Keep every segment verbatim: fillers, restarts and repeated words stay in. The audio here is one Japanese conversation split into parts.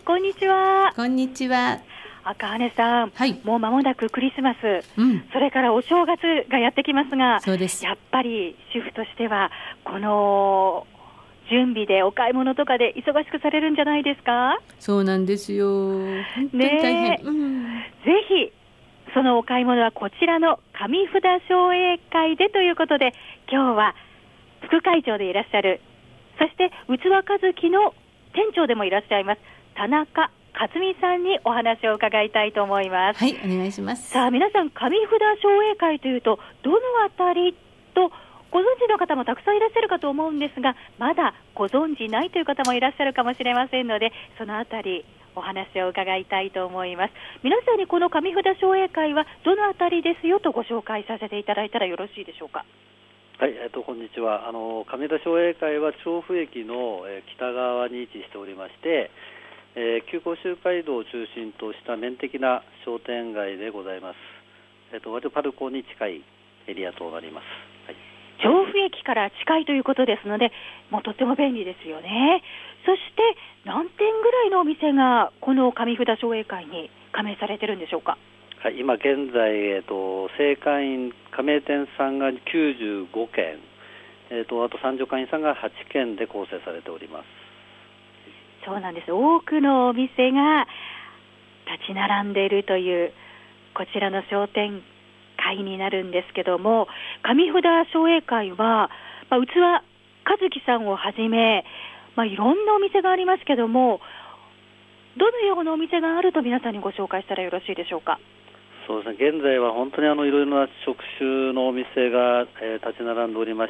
こんにちは。 こんにちは。 赤羽さん、 はい、 もう間もなくクリスマス、 うん、 それからお正月がやってきますが、 そうです。 やっぱり主婦としてはこの準備でお買い物とかで忙しくされるんじゃないですか？ そうなんですよ。本当に大変、 ねえ、 うん、 ぜひそのお買い物はこちらの神札商栄会でということで、今日は副会長でいらっしゃる、そして器和樹の店長でもいらっしゃいます田中克美さんにお話を伺いたいと思います。 はい、お願いします。 さあ皆さん、神札商栄会というとどのあたりとご存知の方もたくさんいらっしゃるかと思うんですが、まだご存知ないという方もいらっしゃるかもしれませんので、そのあたりお話を伺いたいと思います。皆さんにこの神札商栄会はどのあたりですよとご紹介させていただいたらよろしいでしょうか？ はい、えっと、こんにちは。あの神札商栄会は調布駅の、えー、北側に位置しておりまして、えー、旧甲州街道を中心とした面的な商店街でございます。えっと、割とパルコに近いエリアとなります。はい、 調布駅から近いということですので、もうとっても便利ですよね。そして何店ぐらいのお店がこの神札商栄会に加盟されてるんでしょうか？ はい、今現在、えっと、正会員加盟店さんがきゅうじゅうごけん、えっと、あと参助会員さんがはちけんで構成されております。 そうなんです。多くのお店が立ち並んでいるというこちらの商店会になるんですけども、神札商栄会は、まあ、器和樹さんをはじめ、まあ、いろんなお店がありますけども、どのようなお店があると皆さんにご紹介したらよろしいでしょうか？ そうですね、現在は本当にあのいろいろな職種のお店が、えー、立ち並んでおりまして、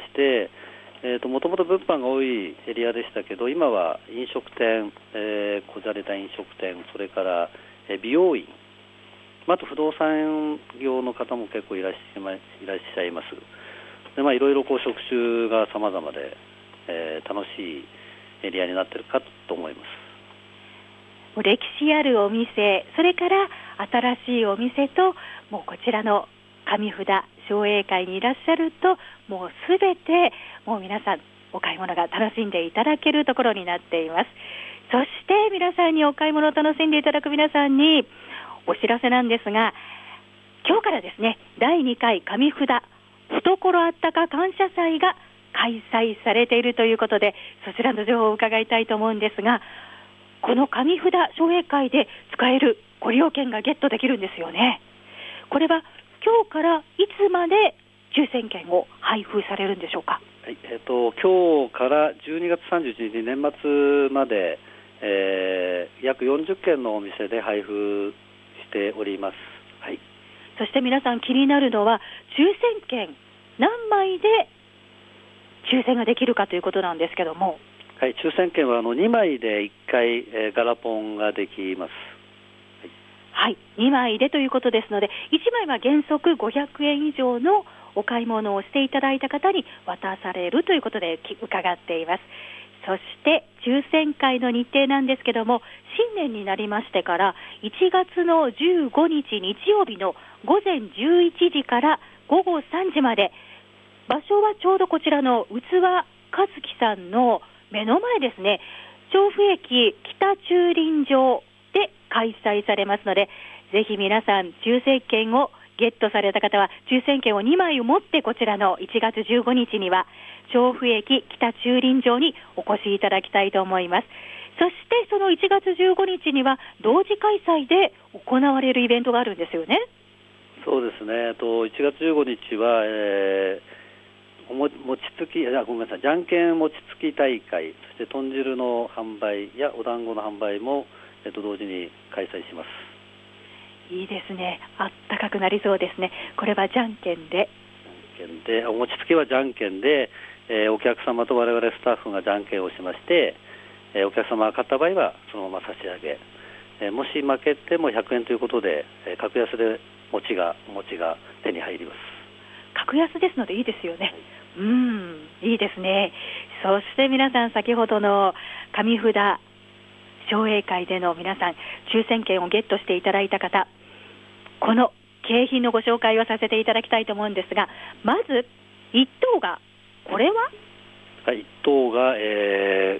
えーと、もともと物販が多いエリアでしたけど、今は飲食店、えー、こじゃれた飲食店、それから、えー、美容院、あと不動産業の方も結構いらっしゃいま、いらっしゃいます。で、まあ、いろいろこう職種が様々で、えー、楽しいエリアになっているかと思います。 歴史あるお店、それから新しいお店と、もうこちらの神札商栄会にいらっしゃると、もうすべてもう皆さんお買い物が楽しんでいただけるところになっています。そして皆さんにお買い物を楽しんでいただく皆さんにお知らせなんですが、今日からですね、だいにかい神札懐あったか感謝祭が開催されているということで、そちらの情報を伺いたいと思うんですが、この神札商栄会で使えるご利用券がゲットできるんですよね。これは今日からいつまで抽選券を配布されるんでしょうか？ はい、えーと、今日からじゅうにがつさんじゅういちにち年末まで、えー、約よんじゅっけんのお店で配布しております。はい、 そして皆さん気になるのは抽選券何枚で抽選ができるかということなんですけども、 はい、抽選券はあのにまいでいっかい、えー、ガラポンができます。 はい、にまいでということですので、いちまいは原則ごひゃくえん以上のお買い物をしていただいた方に渡されるということで伺っています。そして抽選会の日程なんですけども、新年になりましてからいちがつのじゅうごにち日曜日のごぜんじゅういちじからごごさんじまで、場所はちょうどこちらの器和樹さんの目の前ですね、調布駅北駐輪場で開催されますので、ぜひ皆さん抽選券をゲットされた方は抽選券をにまいを持ってこちらのいちがつじゅうごにちには調布駅北駐輪場にお越しいただきたいと思います。そしてそのいちがつじゅうごにちには同時開催で行われるイベントがあるんですよね。 そうですね、といちがつじゅうごにちは、えー、おも餅つきあごめんなさいじゃんけん餅つき大会、そして豚汁の販売やお団子の販売も、えー、と同時に開催します。 いいですね、あったかくなりそうですね。これはじゃんけんでじゃんけんでお餅つきはじゃんけんで、えー、お客様と我々スタッフがじゃんけんをしまして、えー、お客様が買った場合はそのまま差し上げ、えー、もし負けてもひゃくえんということで、えー、格安で餅が餅が手に入ります。 格安ですのでいいですよね。うん、いいですね。そして皆さん、先ほどの神札商栄会での皆さん抽選券をゲットしていただいた方、この景品のご紹介をさせていただきたいと思うんですが、まずいっとうがこれははい、いっとうが、えー、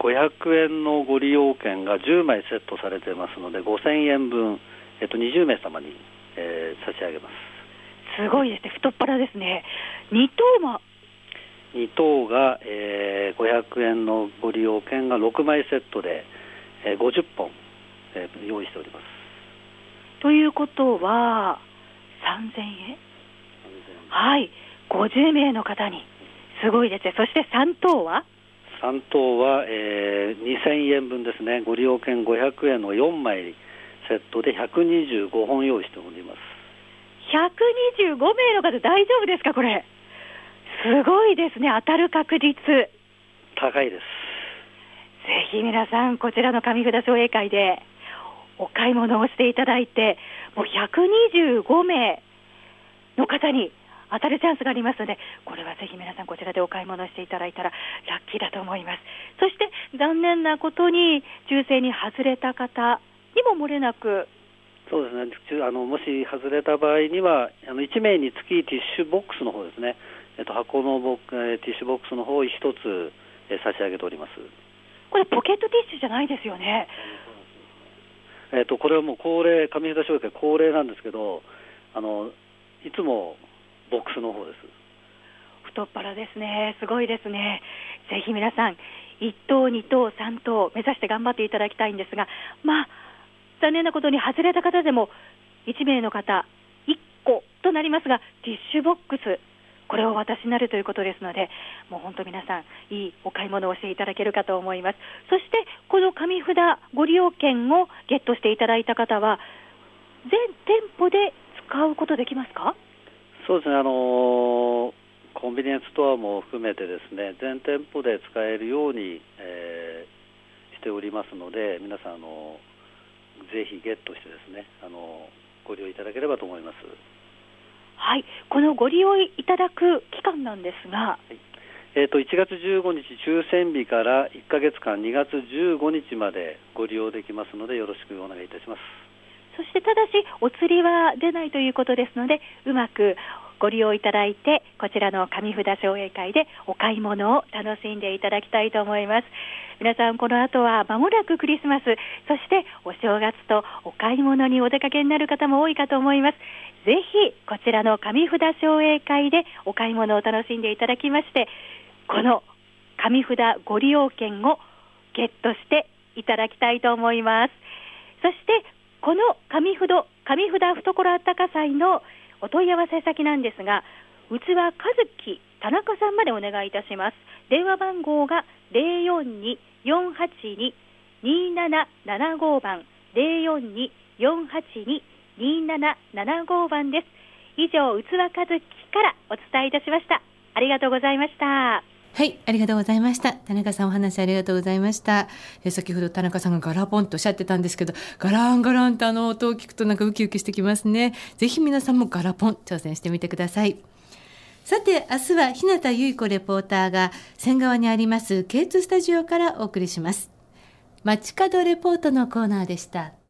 ごひゃくえんのご利用券がじゅうまいセットされていますので、ごせんえんぶん、えっと、にじゅうめい様に、えー、差し上げます。 すごいですね、太っ腹ですね。にとうもにとうが、えー、ごひゃくえんのご利用券がろくまいセットで、えー、ごじゅっぽん、えー、用意しております。 ということはさんぜんえん、はい、ごじゅうめいの方に。すごいですね。そしてさんとうはさんとうは、えー、にせんえんぶんですね。ご利用券ごひゃくえんのよんまいセットでひゃくにじゅうごほん用意しております。 ひゃくにじゅうごめいの方、大丈夫ですか？これすごいですね。当たる確率高いです。 ぜひ皆さんこちらの神札商栄会でお買い物をしていただいて、もうひゃくにじゅうごめいの方に当たるチャンスがありますので、これはぜひ皆さんこちらでお買い物していただいたらラッキーだと思います。そして残念なことに抽選に外れた方にも漏れなく、 そうですね、あのもし外れた場合にはあのいちめいにつきティッシュボックスの方ですね、えっと、箱のボえーティッシュボックスの方をひとつ、えー、差し上げております。 これポケットティッシュじゃないですよね。 えっと、これはもう恒例、神札商会恒例なんですけど、あのいつもボックスの方です。 太っ腹ですね。すごいですね。ぜひ皆さんいっとうにとうさんとう目指して頑張っていただきたいんですが、まあ残念なことに外れた方でもいちめいの方いっことなりますが、ティッシュボックスこれをお渡しになるということですので、もう本当皆さんいいお買い物をしていただけるかと思います。そしてこの紙札ご利用券をゲットしていただいた方は全店舗で使うことできますか？ そうですね、あのー、コンビニエンスストアも含めてですね、全店舗で使えるように、えー、しておりますので、皆さん、あのー、ぜひゲットしてですね、あのー、ご利用いただければと思います。 はい、このご利用いただく期間なんですが、はい、 えーと、いちがつじゅうごにち抽選日からいっかげつかんにがつじゅうごにちまでご利用できますので、よろしくお願いいたします。 そしてただしお釣りは出ないということですので、うまくご利用いただいてこちらの神札商栄会でお買い物を楽しんでいただきたいと思います。皆さんこの後は間もなくクリスマス、そしてお正月とお買い物にお出かけになる方も多いかと思います。ぜひこちらの神札商栄会でお買い物を楽しんでいただきまして、この神札ご利用券をゲットしていただきたいと思います。そしてこの神札神札懐あったか祭のお問い合わせ先なんですが、器和樹田中さんまでお願いいたします。電話番号が ゼロよんに よんはちに にーななななご 番 ゼロよんに よんはちに にーななななご 番です。以上、器和樹からお伝えいたしました。ありがとうございました。 はい、ありがとうございました。田中さんお話ありがとうございました。え先ほど田中さんがガラポンとおっしゃってたんですけど、ガランガランとあの音を聞くとなんかウキウキしてきますね。ぜひ皆さんもガラポン挑戦してみてください。さて明日は日向由子レポーターが仙川にあります ケーツー スタジオからお送りします。街角レポートのコーナーでした。